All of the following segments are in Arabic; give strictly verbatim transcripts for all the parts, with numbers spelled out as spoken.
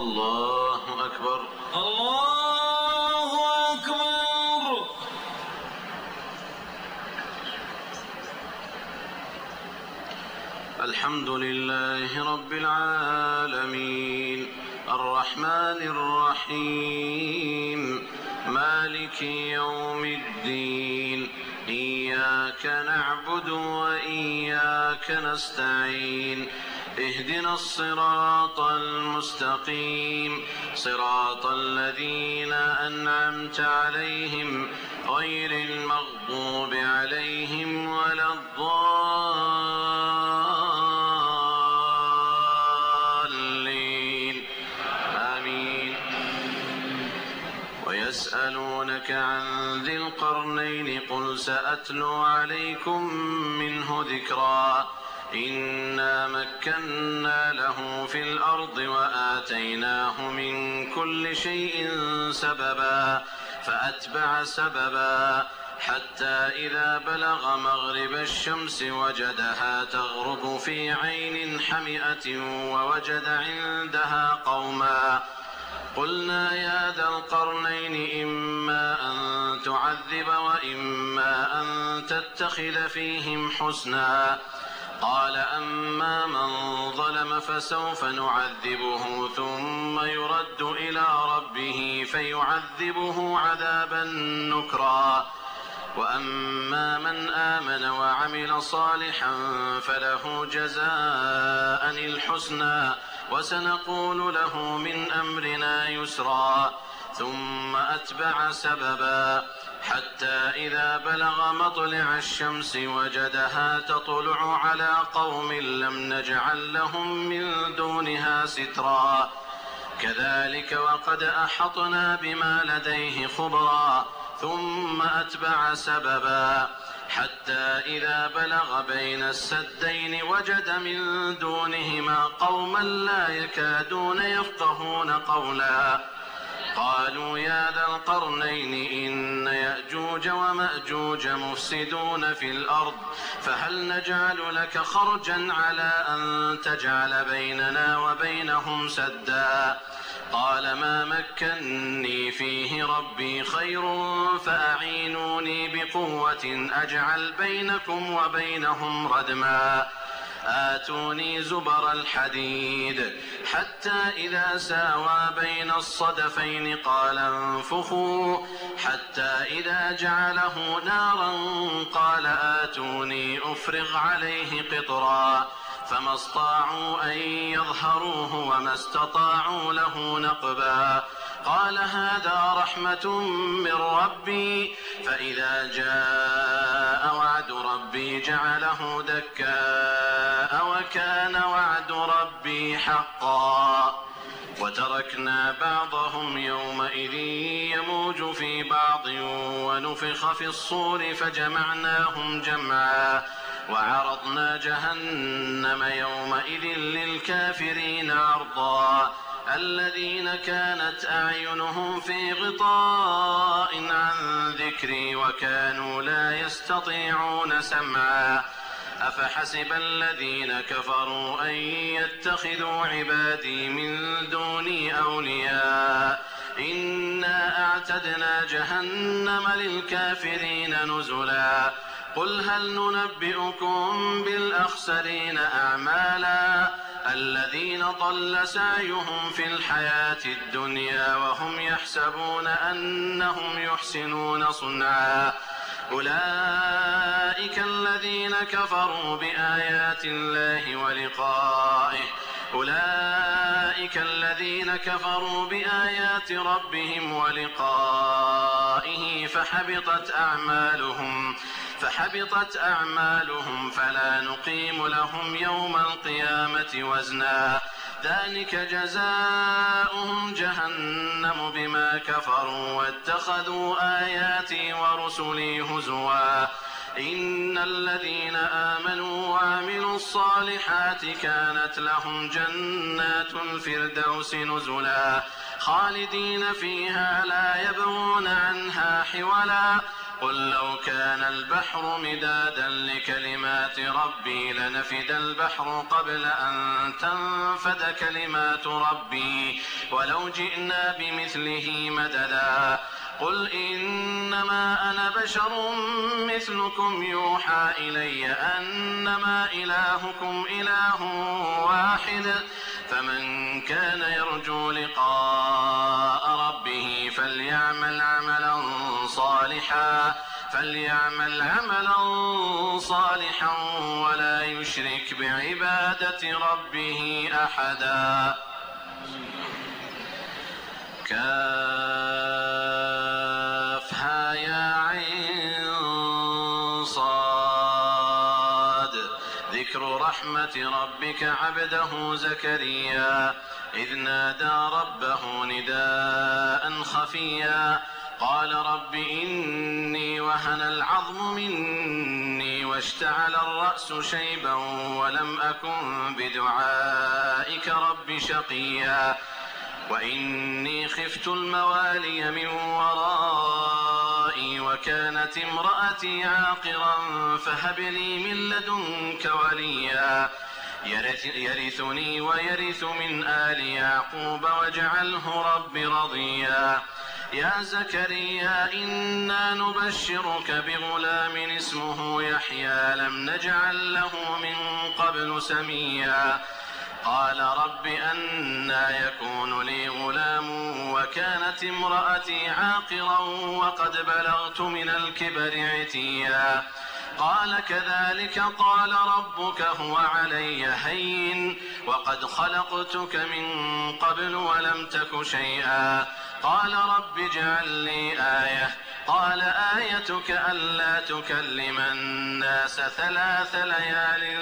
الله أكبر. الله أكبر. الحمد لله رب العالمين الرحمن الرحيم مالك يوم الدين إياك نعبد وإياك نستعين اهدنا الصراط المستقيم صراط الذين أنعمت عليهم غير المغضوب عليهم ولا الضالين آمين. ويسألونك عن ذي القرنين قل سأتلو عليكم منه ذكرا إنا مكنا له في الأرض وآتيناه من كل شيء سببا فأتبع سببا حتى إذا بلغ مغرب الشمس وجدها تغرب في عين حمئة ووجد عندها قوما قلنا يا ذا القرنين إما أن تعذب وإما أن تتخذ فيهم حسنا قال أما من ظلم فسوف نعذبه ثم يرد إلى ربه فيعذبه عذابا نكرا وأما من آمن وعمل صالحا فله جزاء الحسنى وسنقول له من أمرنا يسرا ثم أتبع سببا حتى إذا بلغ مطلع الشمس وجدها تطلع على قوم لم نجعل لهم من دونها سترا كذلك وقد أحطنا بما لديه خبرا ثم أتبع سببا حتى إذا بلغ بين السدين وجد من دونهما قوما لا يكادون يفقهون قولا قالوا يا ذا القرنين إن يأجوج ومأجوج مفسدون في الأرض فهل نجعل لك خرجا على أن تجعل بيننا وبينهم سدا قال ما مكني فيه ربي خير فأعينوني بقوة أجعل بينكم وبينهم ردما آتوني زبر الحديد حتى إذا ساوى بين الصدفين قال انفخوا حتى إذا جعله نارا قال آتوني أفرغ عليه قطرا فما استطاعوا أن يظهروه وما استطاعوا له نقبا قال هذا رحمة من ربي فإذا جاء وعد ربي جعله دكاء وكان وعد ربي حقا وتركنا بعضهم يومئذ يموج في بعض ونفخ في الصور فجمعناهم جمعا وعرضنا جهنم يومئذ للكافرين عرضا الذين كانت أعينهم في غطاء عن ذكري وكانوا لا يستطيعون سمعا أفحسب الذين كفروا أن يتخذوا عبادي من دوني أولياء إنا أعتدنا جهنم للكافرين نزلا قل هل ننبئكم بالأخسرين أعمالا الذين ضل سعيهم في الحياة الدنيا وهم يحسبون أنهم يحسنون صنعا أولئك الذين كفروا بآيات الله ولقائه أولئك الذين كفروا بآيات ربهم ولقائه فحبطت أعمالهم فحبطت أعمالهم فلا نقيم لهم يوم القيامة وزنا ذلك جزاؤهم جهنم بما كفروا واتخذوا آياتي ورسلي هزوا إن الذين آمنوا وعملوا الصالحات كانت لهم جنات الفردوس نزلا خالدين فيها لا يبغون عنها حولا قل لو كان البحر مدادا لكلمات ربي لنفد البحر قبل أن تنفد كلمات ربي ولو جئنا بمثله مددا قل إنما أنا بشر مثلكم يوحى إلي أنما إلهكم إله واحد فمن كان يرجو لقاء ربه فليعمل عملا صالحا فليعمل عملا صالحا ولا يشرك بعبادة ربه أحدا. كافها يا عين صاد ذكر رحمة ربك عبده زكريا إذ نادى ربه نداء خفيا قال رب إني وهن العظم مني واشتعل الرأس شيبا ولم أكن بدعائك رب شقيا وإني خفت الموالي من ورائي وكانت امرأتي عاقرا فهب لي من لدنك وليا يرث يرثني ويرث من آل يعقوب واجعله رب رضيا. يا زكريا إنا نبشرك بغلام اسمه يحيى لم نجعل له من قبل سميا قال رب أنى يكون لي غلام وكانت امرأتي عاقرا وقد بلغت من الكبر عتيا قال كذلك قال ربك هو علي هين وقد خلقتك من قبل ولم تك شيئا قال رب اجعل لي آية قال آيتك ألا تكلم الناس ثلاث ليال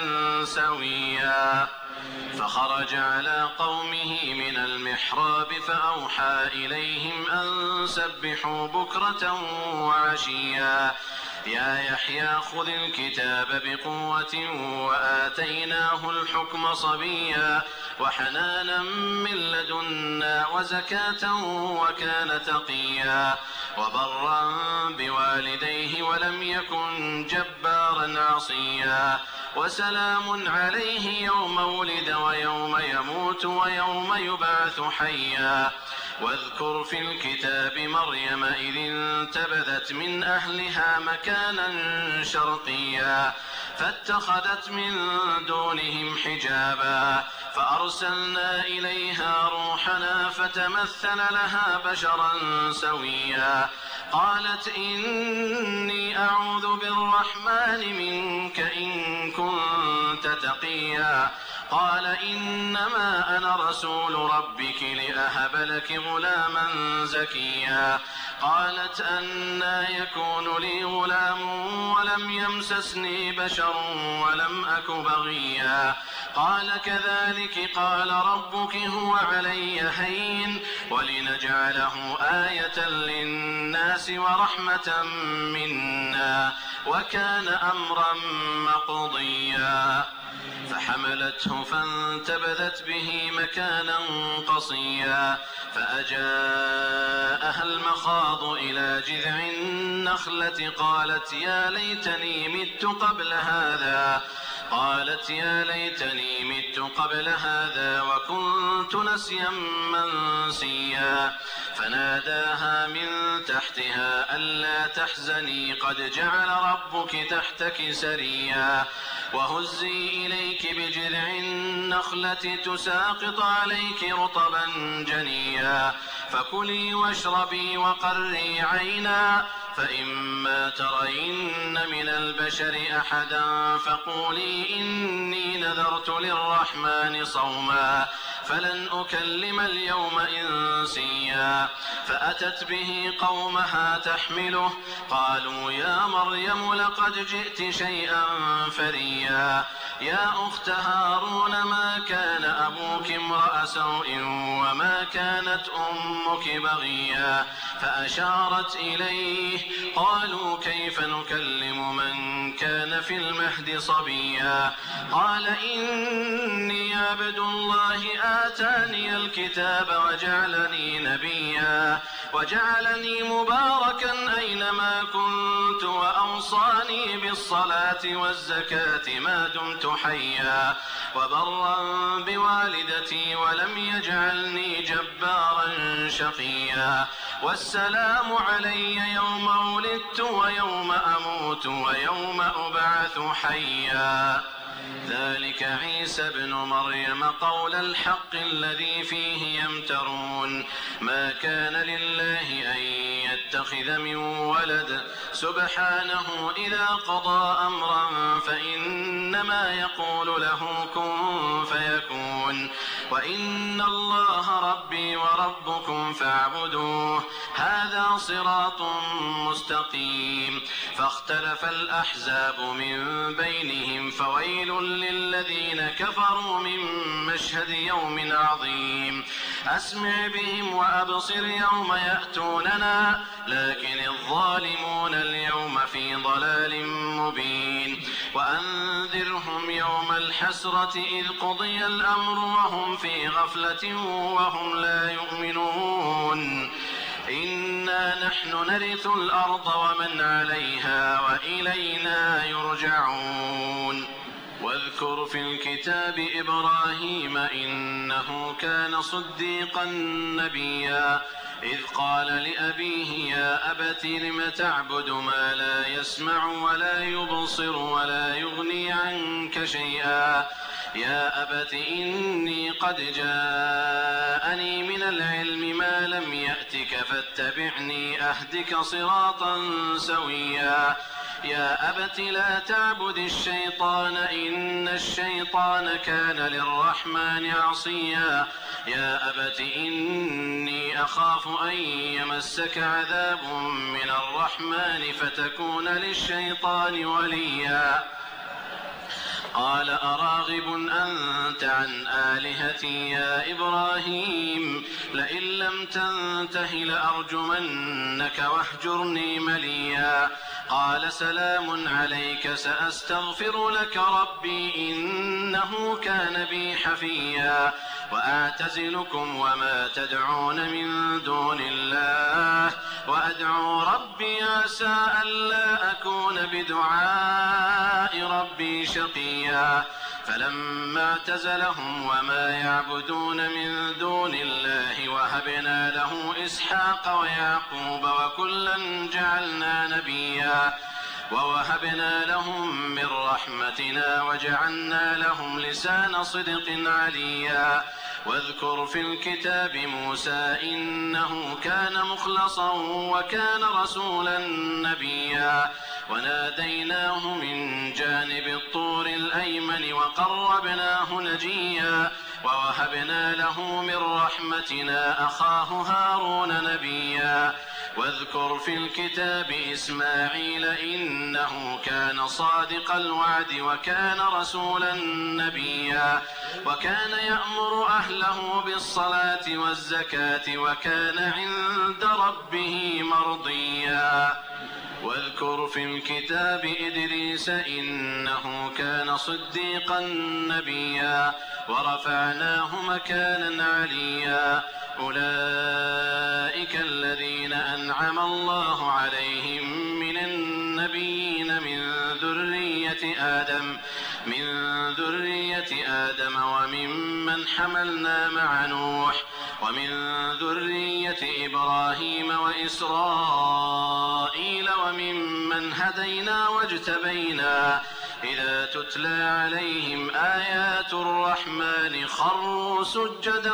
سويا فخرج على قومه من المحراب فأوحى إليهم أن سبحوا بكرة وعشيا يا يحيى خذ الكتاب بقوة وآتيناه الحكم صبيا وحنانا من لدنا وزكاة وكان تقيا وبرا بوالديه ولم يكن جبارا عصيا وسلام عليه يوم ولد ويوم يموت ويوم يبعث حيا واذكر في الكتاب مريم إذ انتبذت من أهلها مكانا شرقيا فاتخذت من دونهم حجابا فأرسلنا إليها روحنا فتمثل لها بشرا سويا قالت إني أعوذ بالرحمن منك إن كنت تقيا قال إنما أنا رسول ربك لأهب لك غلاما زكيا قالت أنى يكون لي غلام ولم يمسسني بشر ولم أك بغيا قال كذلك قال ربك هو علي هين ولنجعله آية للناس ورحمة منا وكان أمرا مقضيا فحملته فانتبذت به مكانا قصيا فأجاءها المخاض إلى جذع النخلة قالت يا ليتني مت قبل هذا قالت يا ليتني مت قبل هذا وكنت نسيا منسيا فناداها من تحتها ألا تحزني قد جعل ربك تحتك سريا وهزي إليك بجذع النخلة تساقط عليك رطبا جنيا فكلي واشربي وقري عينا فإما ترين من البشر أحدا فقولي إني نذرت للرحمن صوما فلن أكلم اليوم إنسيا فأتت به قومها تحمله قالوا يا مريم لقد جئت شيئا فريا يا أخت هارون ما كان أبوك امرأ سوء وما كانت أمك بغيا فأشارت إليه قالوا كيف نكلم من كان في المهد صبيا قال إني عبد الله آتاني الكتاب وجعلني نبيا وجعلني مباركا أينما كنت وأوصاني بالصلاة والزكاة ما دمت حيا وبرا بوالدتي ولم يجعلني جبارا شقيا والسلام علي يوم ولدت ويوم أموت ويوم أبعث حيا ذلك عيسى ابن مريم قول الحق الذي فيه يمترون ما كان لله أن يتخذ من ولد سبحانه إذا قضى أمرا فإنما يقول له كن فيكون وإن الله ربي وربكم فاعبدوه هذا صراط مستقيم فاختلف الأحزاب من بينهم فويل للذين كفروا من مشهد يوم عظيم أسمع بهم وأبصر يوم يأتوننا لكن الظالمون اليوم في ضلال مبين وأنذرهم يوم الحسرة إذ قضي الأمر وهم في غفلة وهم لا يؤمنون إنا نحن نرث الأرض ومن عليها وإلينا يرجعون واذكر في الكتاب إبراهيم إنه كان صديقا نبيا إذ قال لأبيه يا أبت لم تعبد ما لا يسمع ولا يبصر ولا يغني عنك شيئا يا أبت إني قد جاءني من العلم ما لم يأتك فاتبعني أهدك صراطا سويا يا أبت لا تعبد الشيطان إن الشيطان كان للرحمن عصيا يا أبت إني أخاف أن يمسك عذاب من الرحمن فتكون للشيطان وليا قال أراغب أنت عن آلهتي يا إبراهيم لئن لم تنته لأرجمنك واهجرني مليا قال سلام عليك سأستغفر لك ربي إنه كان بي حفيا وأعتزلكم وما تدعون من دون الله وأدعو ربي عسى ألا أكون بدعاء ربي شقيا فلما اعتزلهم وما يعبدون من دون الله وهبنا له إسحاق ويعقوب وكلا جعلنا نبيا ووهبنا لهم من رحمتنا وجعلنا لهم لسان صدق عليا واذكر في الكتاب موسى إنه كان مخلصا وكان رسولا نبيا وناديناه من جانب الطور الأيمن وقربناه نجيا ووهبنا له من رحمتنا أخاه هارون نبيا واذكر في الكتاب إسماعيل إنه كان صادق الوعد وكان رسولا نبيا وكان يأمر أهله بالصلاة والزكاة وكان عند ربه مرضيا واذكر في الكتاب إدريس إنه كان صديقا نبيا ورفعناه مكانا عليا أولئك الذين أنعم الله عليهم من النبيين من ذرية آدم من ذرية آدم وممن حملنا مع نوح ومن ذرية إبراهيم وإسرائيل وممن هدينا واجتبينا إذا تتلى عليهم آيات الرحمن خروا سجدا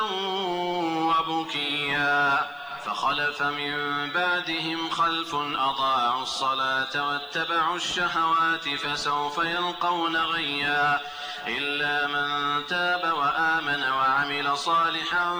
وبكيا فخلف من بعدهم خلف أضاعوا الصلاة واتبعوا الشهوات فسوف يلقون غيا إلا من تاب وآمن وعمل صالحا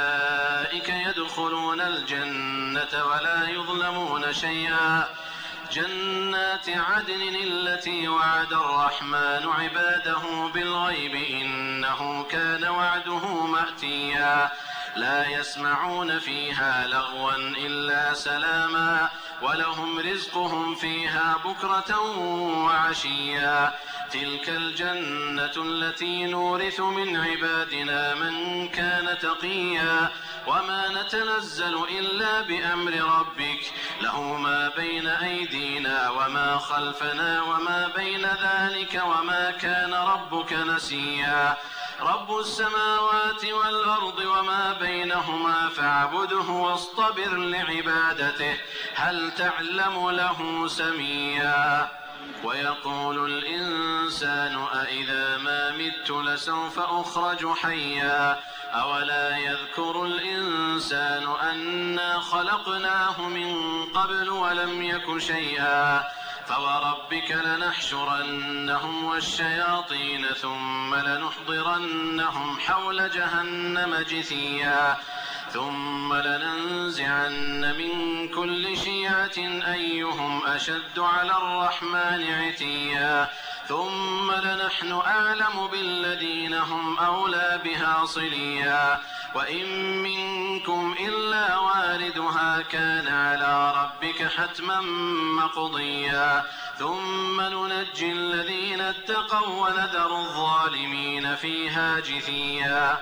فأولئك يدخلون الجنة ولا يظلمون شيئا جنات عدن التي وعد الرحمن عباده بالغيب إنه كان وعده مأتيا لا يسمعون فيها لغوا إلا سلاما ولهم رزقهم فيها بكرة وعشيا تلك الجنة التي نورث من عبادنا من كان تقيا وما نتنزل إلا بأمر ربك له ما بين أيدينا وما خلفنا وما بين ذلك وما كان ربك نسيا رب السماوات والأرض وما بينهما فاعبده واصطبر لعبادته هل تعلم له سميا ويقول الإنسان أإذا ما مت لسوف أخرج حيا أولا يذكر الإنسان أنا خلقناه من قبل ولم يك شيئا فوربك لنحشرنهم والشياطين ثم لنحضرنهم حول جهنم جثيا ثم لننزعن من كل شيعة أيهم أشد على الرحمن عتيا ثم لنحن أعلم بالذين هم أولى بها صليا وإن منكم إلا واردها كان على ربك حتما مقضيا ثم ننجي الذين اتقوا ونذر الظالمين فيها جثيا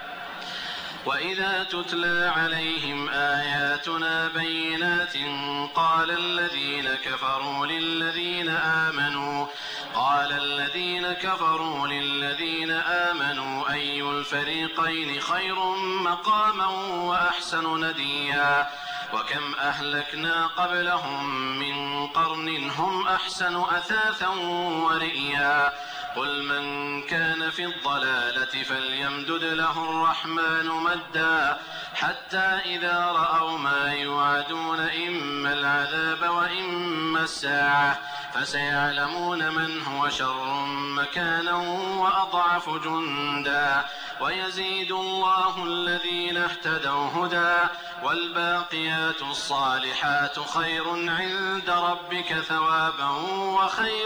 وإذا تتلى عليهم آياتنا بينات قال الذين كفروا للذين آمنوا قال الذين كفروا للذين آمنوا أي الفريقين خير مقاما وأحسن نديا وكم أهلكنا قبلهم من قرن هم أحسن أثاثا ورئيا قل من كان في الضلالة فليمدد له الرحمن مدا حتى إذا رأوا ما يوعدون إما العذاب وإما الساعة فسيعلمون من هو شر مكانا وأضعف جندا ويزيد الله الذين اهتدوا هدى والباقيات الصالحات خير عند ربك ثوابا وخير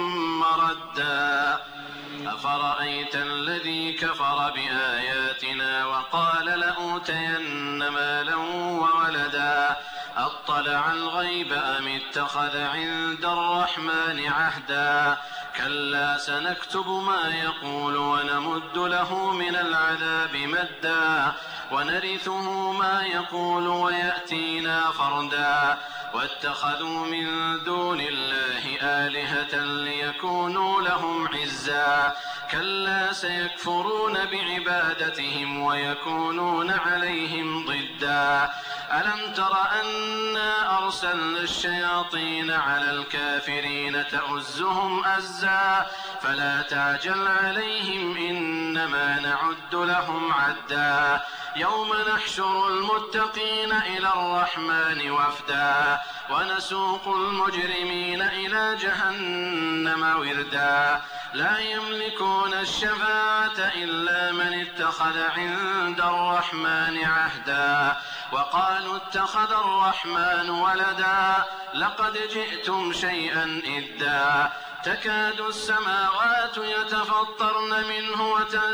مردا أفرأيت الذي كفر بآياتنا وقال لأوتين مالا وولدا أطلع الغيب أم اتخذ عند الرحمن عهدا كلا سنكتب ما يقول ونمد له من العذاب مدا ونرثه ما يقول ويأتينا فردا واتخذوا من دون الله آلهة ليكونوا لهم عزا كلا سيكفرون بعبادتهم ويكونون عليهم ضدا ألم تر أنا أرسلنا الشياطين على الكافرين تؤزهم أزا فلا تعجل عليهم إنما نعد لهم عدا يوم نحشر المتقين إلى الرحمن وفدا ونسوق المجرمين إلى جهنم وردا لا يملكون الشفاعة إلا من اتخذ عند الرحمن عهدا وقالوا اتخذ الرحمن ولدا لقد جئتم شيئا إدا تكاد السماوات يتفطرن منه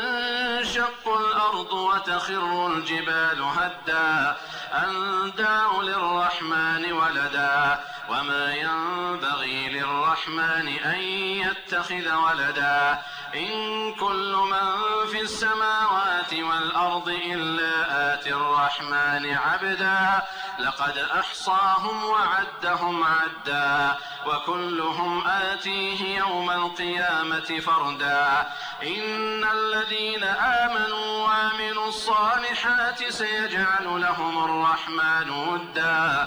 وتنشق الأرض وتخر الجبال هدا أن دعوا للرحمن ولدا وما ينبغي للرحمن أن يتخذ ولدا إن كل من في السماوات والأرض إلا آتي الرحمن عبدا لقد أحصاهم وعدهم عدا وكلهم آتيه يوم القيامة فردا إن الذين آمنوا وعملوا الصالحات سيجعل لهم الرحمن ودا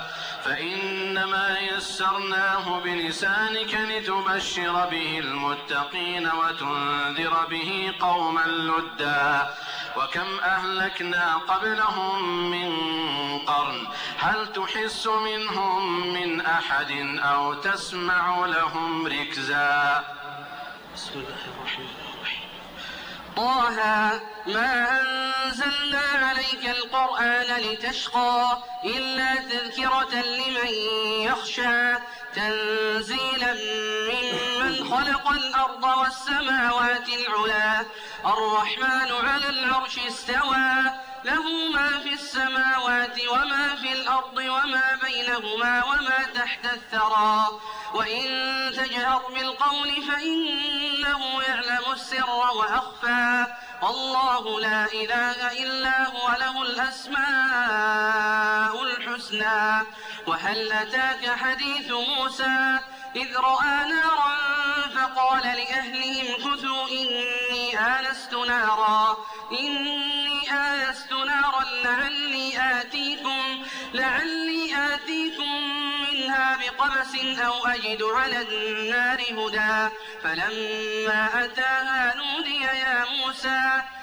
فإنما يسرناه بلسانك لتبشر به المتقين وتنذر به قوما لدا وكم أهلكنا قبلهم من قرن هل تحس منهم من أحد أو تسمع لهم ركزا بسم الله الرحمن الرحيم طه ما أنزلنا عليك القرآن لتشقى إلا تذكرة لمن يخشى تنزيلا ممن خلق الأرض والسماوات العلا الرحمن على العرش استوى له ما في السماوات وما في الأرض وما بينهما وما تحت الثرى وإن تجهر بالقول فإنه يعلم السر وأخفى الله لا إله إلا هو له الأسماء الحسنى وهل أتاك حديث موسى إذ رأى نارا فقال لأهلهم كثوا إني آنست نارا إني آنست نارا لعلي آتيكم لعلي آتيكم منها بقبس أو أجد على النار هدى فلما أتاها نودي يا موسى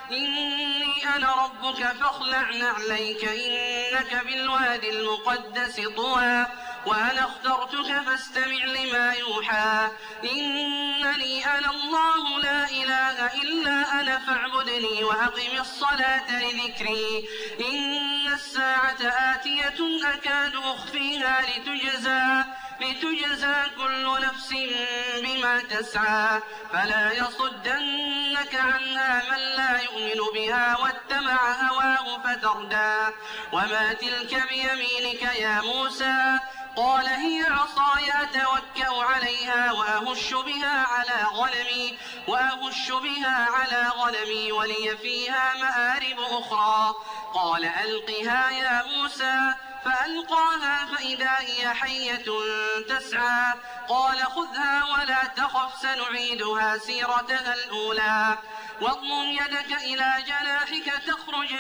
إني أنا ربك فاخلع نعليك إنك بالوادي المقدس طوى وأنا اخترتك فاستمع لما يوحى إنني أنا الله لا إله إلا أنا فاعبدني وأقم الصلاة لذكري إن الساعة آتية أكاد أخفيها لتجزى لتجزى كل نفس بما تسعى فلا يصدنك عنها من لا يؤمن بها واتبع هواه فتردى وما تلك بيمينك يا موسى قال هي عصاي أتوكأ عليها وأهش بها على غنمي وأهش بها على غنمي ولي فيها مآرب أخرى قال ألقها يا موسى فألقاها فإذا هي حية تسعى قال خذها ولا تخف سنعيدها سيرتها الأولى واضمم يدك إلى جناحك تخرج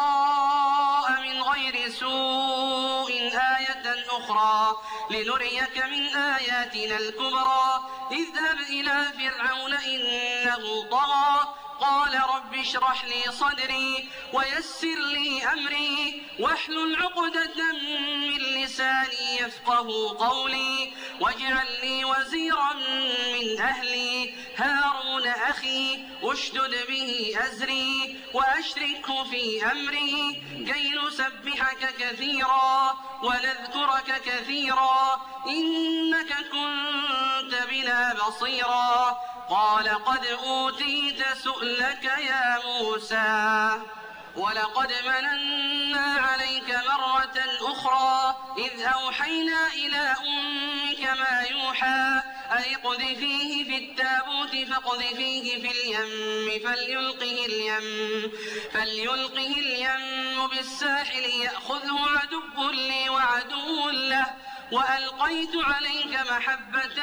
بيضاء من غير سوء آية أخرى لنريك من آياتنا الكبرى اذهب إلى فرعون إنه طغى قال رب اشرح لي صدري ويسر لي أمري واحلل عقدة من لساني يفقه قولي واجعل لي وزيرا من أهلي هارون أخي اشدد به أزري وأشركه في أمري كي نسبحك كثيرا ونذكرك كثيرا إنك كنت بنا بصيرا قال قد أوتيت سؤلك يا موسى ولقد مننا عليك مرة أخرى إذ أوحينا إلى أمك ما يوحى أي اقذفيه في التابوت فاقذفيه في اليم فليلقه اليم فليلقه اليم بالساحل يأخذه عدو لي وعدو له وألقيت عليك محبة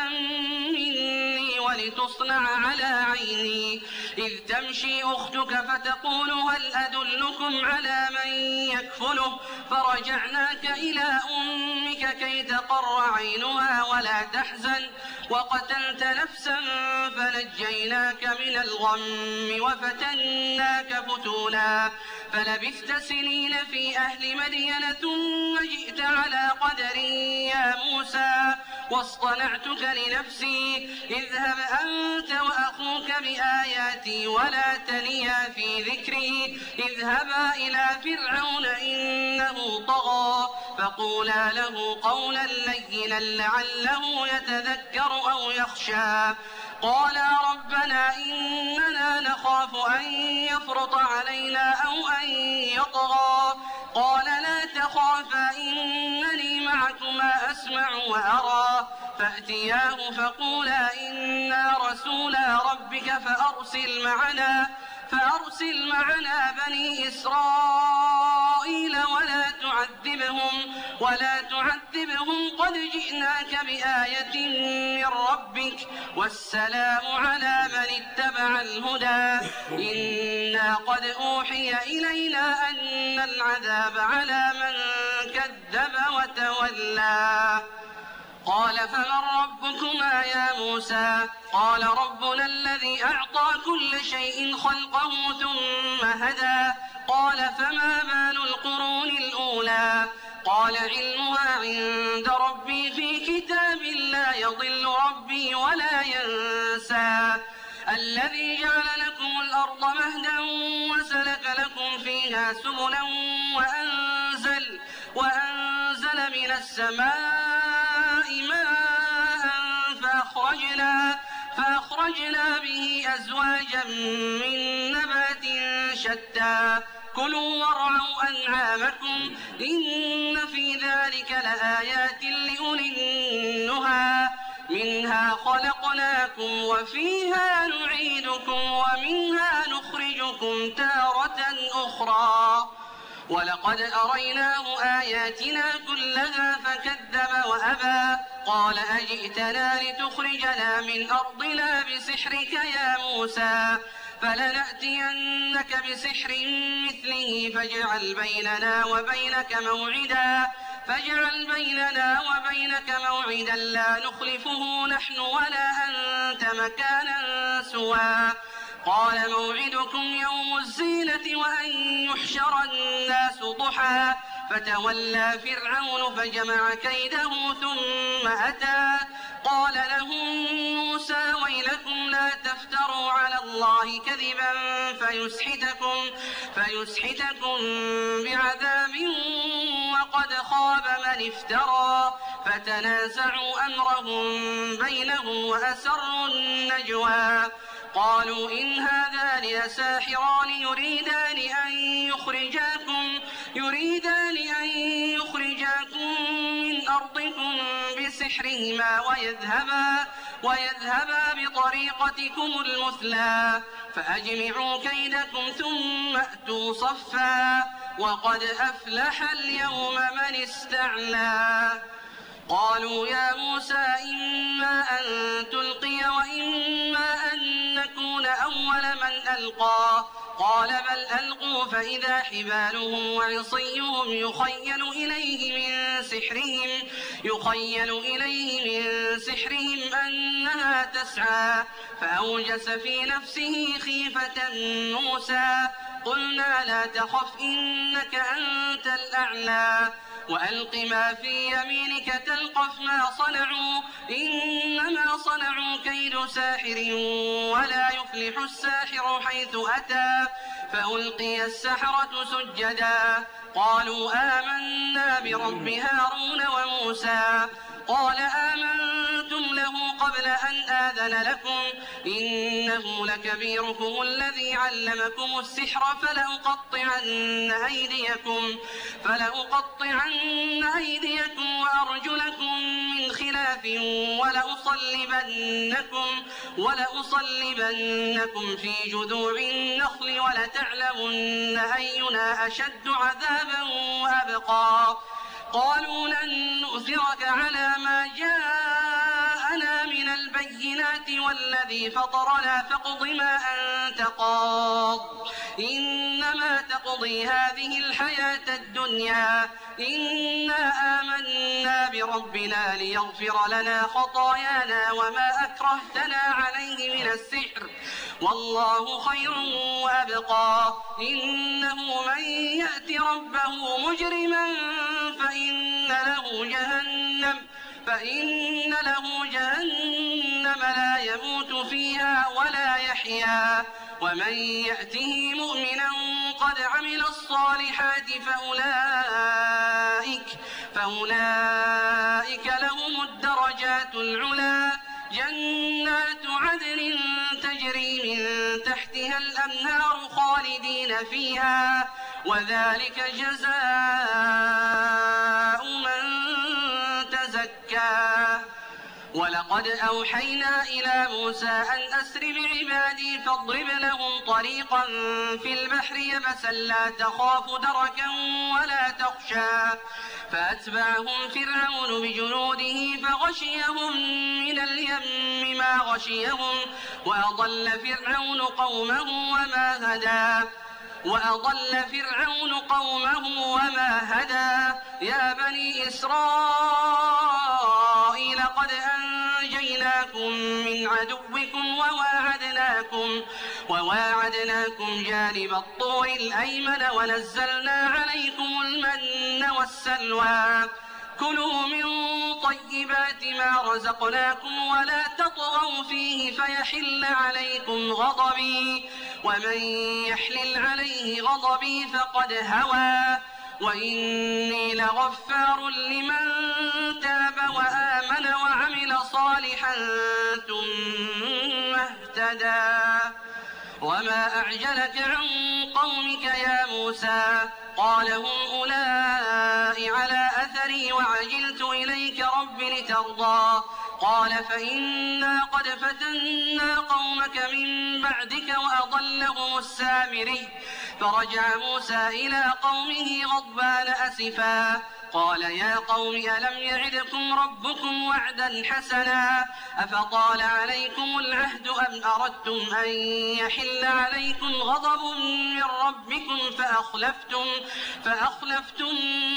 مني ولتصنع على عيني إذ تمشي أختك فتقول هل أدلكم على من يكفله فرجعناك إلى أمك كي تقر عينها ولا تحزن وقتلت نفسا فنجيناك من الغم وفتناك فتونا فلبثت سنين في أهل مدين ثم جئت على قدر يا موسى واصطنعتك لنفسي اذهب أنت وأخوك بآياتي ولا تنيا في ذكري اذهبا إلى فرعون إنه طغى فقولا له قولا لينا لعله يتذكر أو يخشى قالا ربنا إننا نخاف أن يفرط علينا أو أن يطغى قال لا تخافا إنني معكما أسمع وأرى فأتياه فقولا إنا رسولا ربك فأرسل معنا فأرسل معنا بني إسرائيل ولا تعذبهم ولا تعذبهم قد جئناك بآية من ربك والسلام على من اتبع الهدى إنا قد أوحي إلينا أن العذاب على من كذب وتولى قال فمن ربكما يا موسى قال ربنا الذي أعطى كل شيء خلقه ثم هدى قال فما بال القرون الأولى قال علمها عند ربي في كتاب لا يضل ربي ولا ينسى الذي جعل لكم الأرض مهدا وسلك لكم فيها سبلا وأنزل, وأنزل من السماء ماء فأخرجنا, فأخرجنا به أزواجا من نبات شتى كلوا وارعوا أنعامكم إن في ذلك لآيات لأولي النهى منها خلقناكم وفيها نعيدكم ومنها نخرجكم تارة أخرى ولقد أريناه آياتنا كلها فكذب وأبى قال أجئتنا لتخرجنا من أرضنا بسحرك يا موسى فلنأتينك بسحر مثله فاجعل بيننا وبينك موعدا فاجعل بيننا وبينك موعدا لا نخلفه نحن ولا أنت مكانا سوى قال موعدكم يوم الزينة وأن يحشر الناس ضحى فتولى فرعون فجمع كيده ثم أتى قال لهم موسى ويلكم لا تفتروا على الله كذبا فيسحتكم, فيسحتكم بعذاب وقد خاب من افترى فتنازعوا أمرهم بينهم وأسروا النجوى قالوا إن هذان لساحران يريدان أن يخرجاكم, يريدان أن يخرجاكم من أرضكم بسحرهما ويذهبا, ويذهبا بطريقتكم المثلى فأجمعوا كيدكم ثم أتوا صفا وقد أفلح اليوم من استعلى قالوا يا موسى إما أن تلقي وإما أن نكون أول من ألقى قال بل ألقوا فإذا حبالهم وعصيهم يخيل إليه من سحرهم, يخيل إليه من سحرهم أنها تسعى فأوجس في نفسه خيفة موسى قلنا لا تخف إنك أنت الأعلى وألق ما في يمينك تلقف ما صنعوا إنما صنعوا كيد ساحر ولا يفلح الساحر حيث أتى فألقي السحرة سجدا قالوا آمنا برب هارون وموسى قال آمنتم له قبل أن آذن لكم إنه لكبيركم الذي علمكم السحر فلأقطعن أيديكم, فلأقطعن أيديكم وأرجلكم من خلاف ولأصلبنكم, ولأصلبنكم في جذوع النخل ولتعلمن أينا أشد عذابا وأبقى قالوا لن نؤثرك على ما جاءنا من البينات والذي فطرنا فاقض ما أنت قاض إنما تقضي هذه الحياة الدنيا إنا آمنا بربنا ليغفر لنا خطايانا وما أكرهتنا عليه من السحر والله خير وأبقى إنه من يأت ربه مجرما فإن له جهنم فإن له جهنم لا يموت فيها ولا يحيا ومن يأته مؤمنا قد عمل الصالحات فأولئك, فأولئك لهم الدرجات العلى جنات عدن تجري من تحتها الأنهار خالدين فيها وذلك جزاء من تزكى ولقد أوحينا إلى موسى أن أسر بعبادي فاضرب لهم طريقا في البحر يبسا لا تخاف دركا ولا تخشى فأتبعهم فرعون بجنوده فغشيهم من اليم ما غشيهم وأضل فرعون قومه وما هدى وأضل فرعون قومه وما هدى يا بني إسرائيل قد أنجيناكم من عدوكم وواعدناكم, وواعدناكم جانب الطور الأيمن ونزلنا عليكم المن والسلوى كلوا من طيبات ما رزقناكم ولا تطغوا فيه فيحل عليكم غضبي ومن يحلل عليه غضبي فقد هوى وإني لغفار لمن تاب وآمن وعمل صالحا ثم اهتدى. وما أعجلك عن قومك يا موسى قال هم أولئك على أثري وعجلت إليك رب لترضى قال فإنا قد فتنا قومك من بعدك وأضلهم السامري فرجع موسى إلى قومه غضبان أسفا قال يا قوم ألم يعدكم ربكم وعدا حسنا أفطال عليكم العهد أم أردتم أن يحل عليكم غضب من ربكم فأخلفتم, فأخلفتم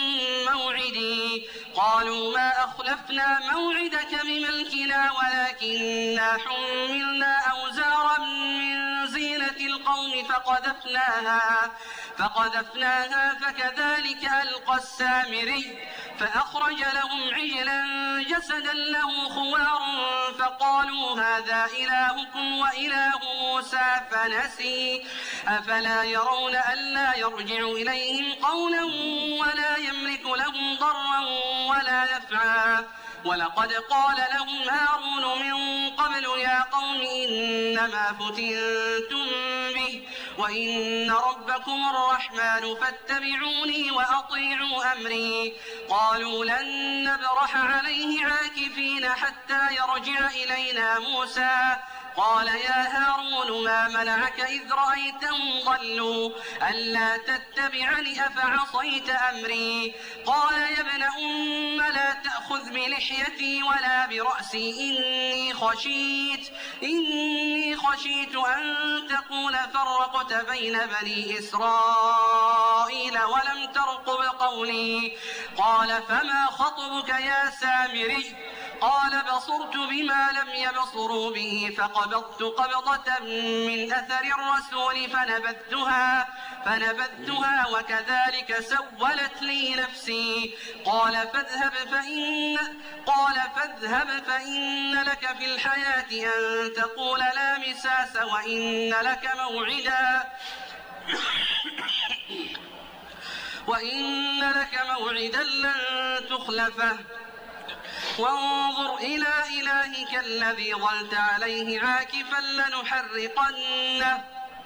موعدي قالوا ما أخلفنا موعدك بملكنا ولكننا حملنا أوزارا من زينة القوم فقذفناها, فقذفناها فكذلك ألقى السامري فأخرج لهم عجلا جسدا له خوار فقالوا هذا إلهكم وإله موسى فنسي أفلا يرون ألا يرجع إليهم قولا ولا يملك لهم ضرا ولا نفعا ولقد قال لهم هارون من قبل يا قوم إنما فتنتم به وإن ربكم الرحمن فاتبعوني وأطيعوا أمري قالوا لن نبرح عليه عاكفين حتى يرجع إلينا موسى قال يا هارون ما منعك إذ رأيتهم ضلوا ألا تتبعني أفعصيت أمري قال يا ابن أم لا تأخذ بلحيتي ولا برأسي إني خشيت إني خشيت أن تقول فرقت بين بني إسرائيل ولم ترقب قولي قال فما خطبك يا سامري قال بصرت بما لم يبصروا به فقبضت قبضة من أثر الرسول فنبذتها, فنبذتها وكذلك سولت لي نفسي قال فاذهب فإن, قال فاذهب فإن لك في الحياة أن تقول لا مساس وإن لك موعدا وإن لك موعدا لن تخلفه وانظر إلى إلهك الذي ظلت عليه عاكفا لنحرقنه,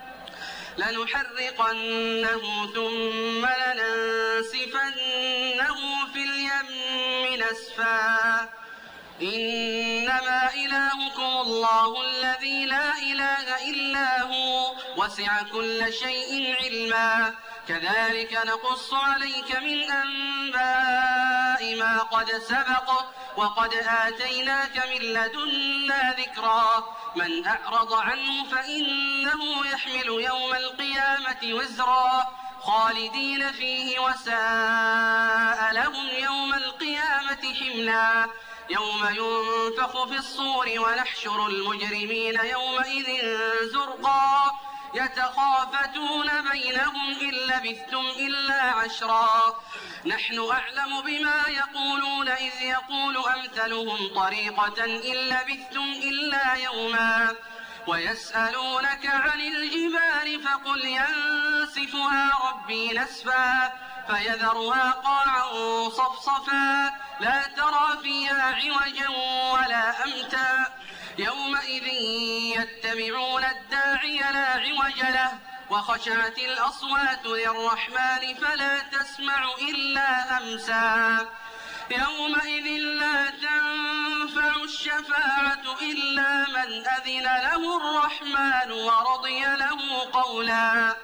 لنحرقنه ثم لننسفنه في اليم نسفا إنما إلهكم الله الذي لا إله إلا هو وسع كل شيء علما كذلك نقص عليك من أنباء ما قد سبق وقد آتيناك من لدنا ذكرا من أعرض عنه فإنه يحمل يوم القيامة وزرا خالدين فيه وساء لهم يوم القيامة حملا يوم ينفخ في الصور ونحشر المجرمين يومئذ زرقا يتخافتون بينهم إن لبثتم إلا عشرا نحن أعلم بما يقولون إذ يقول أمثلهم طريقة إن لبثتم إلا يوما ويسألونك عن الجبال فقل ينسفها ربي نسفا فيذرها قاعا صفصفا لا ترى فيها عوجا ولا أمتا يومئذ يتبعون الداعي لا عوج له وخشعت الأصوات للرحمن فلا تسمع إلا همسا يومئذ لا تنفع الشفاعة إلا من أذن له الرحمن ورضي له قولا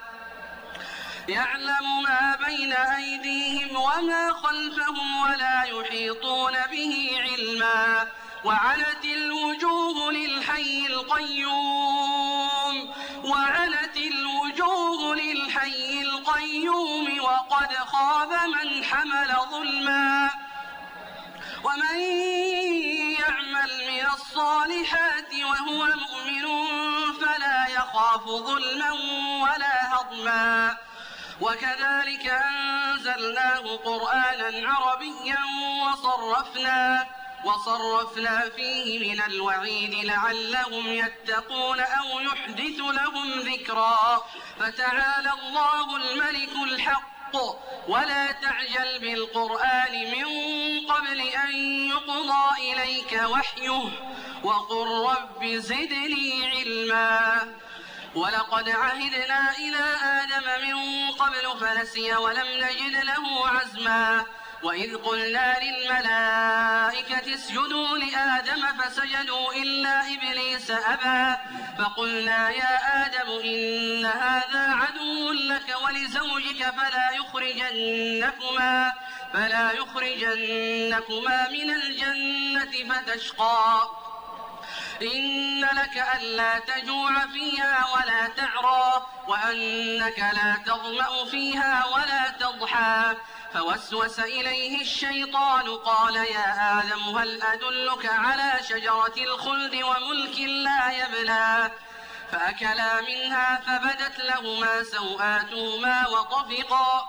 يعلم ما بين أيديهم وما خلفهم ولا يحيطون به علما وعنت الوجوه للحي القيوم وعنت الوجوه للحي القيوم وقد خاب من حمل ظلما ومن يعمل من الصالحات وهو مؤمن فلا يخاف ظلما ولا هضما وكذلك أنزلناه قرآنا عربيا وصرفنا وصرفنا فيه من الوعيد لعلهم يتقون أو يحدث لهم ذكرا. فتعالى الله الملك الحق ولا تعجل بالقرآن من قبل أن يقضى إليك وحيه وقل رب زدني علما. ولقد عهدنا إلى آدم من قبل فنسي ولم نجد له عزما. وإذ قلنا للملائكة اسجدوا لآدم فسجدوا إلا إبليس أبى فقلنا يا آدم إن هذا عدو لك ولزوجك فلا يخرجنكما فلا يخرجنكما من الجنة فتشقى. إن لك ألا تجوع فيها ولا تعرى وأنك لا تظمأ فيها ولا تضحى. فوسوس إليه الشيطان قال يا آدم هل أدلك على شجرة الخلد وملك لا يبلى. فأكلا منها فبدت لهما سوآتهما وطفقا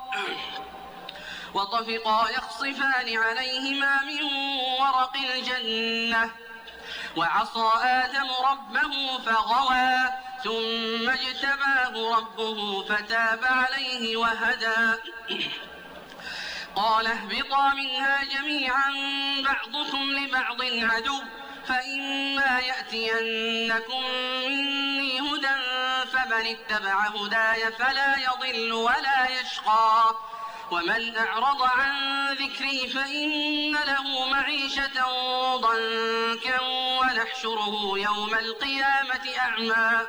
وطفقا يخصفان عليهما من ورق الجنة. وعصى آدم ربه فغوى ثم اجتباه ربه فتاب عليه وهدى. قال اهبطا منها جميعا بعضكم لبعض عدو فإما يأتينكم مني هدى فمن اتبع هداي فلا يضل ولا يشقى. ومن أعرض عن ذكري فإن له معيشة ضنكا ونحشره يوم القيامة أعمى.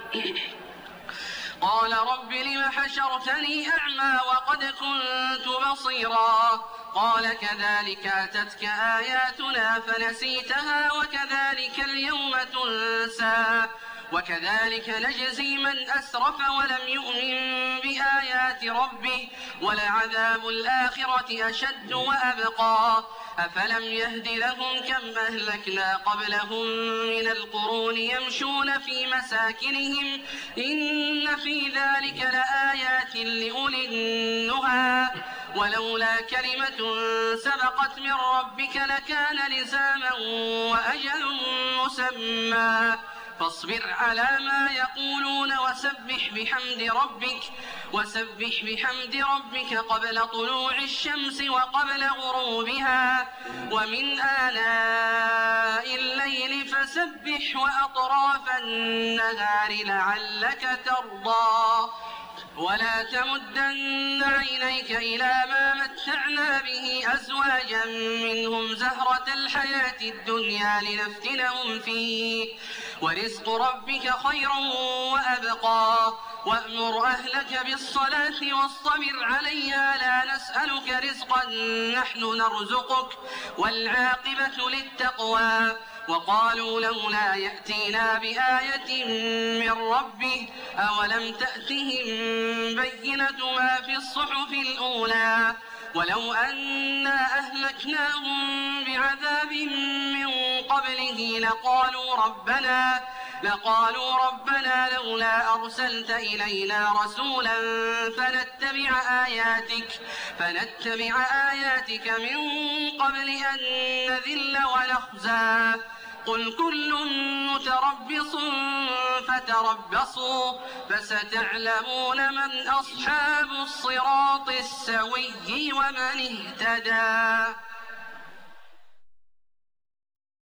قال رب لم حشرتني أعمى وقد كنت بصيرا. قال كذلك أتتك آياتنا فنسيتها وكذلك اليوم تنسى. وكذلك نجزي من أسرف ولم يؤمن بآيات ربه ولعذاب الآخرة أشد وأبقى. أفلم يهد لهم كم أهلكنا قبلهم من القرون يمشون في مساكنهم إن في ذلك لآيات لأولي النهى. ولولا كلمة سبقت من ربك لكان لزاما وأجل مسمى. فاصبر على ما يقولون وسبح بحمد ربك وسبح بحمد ربك قبل طلوع الشمس وقبل غروبها ومن آلاء الليل فسبح وأطراف النهار لعلك ترضى. ولا تمدن عينيك إلى ما متعنا به أزواجا منهم زهرة الحياة الدنيا لنفتنهم فيه ورزق ربك خير وأبقى. وأمر أهلك بالصلاة واصطبر عليها لا نسألك رزقا نحن نرزقك والعاقبة للتقوى. وقالوا لولا يأتينا بآية من ربه أولم تأتهم بينة ما في الصحف الأولى. ولو أنا أهلكناهم بعذاب من قبله لقالوا ربنا لقالوا ربنا لولا أرسلت إلينا رسولا فنتبع آياتك فنتبع آياتك من قبل أن نذل ونخزى. قل كل متربص فتربصوا فستعلمون من أصحاب الصراط السوي ومن اهتدى.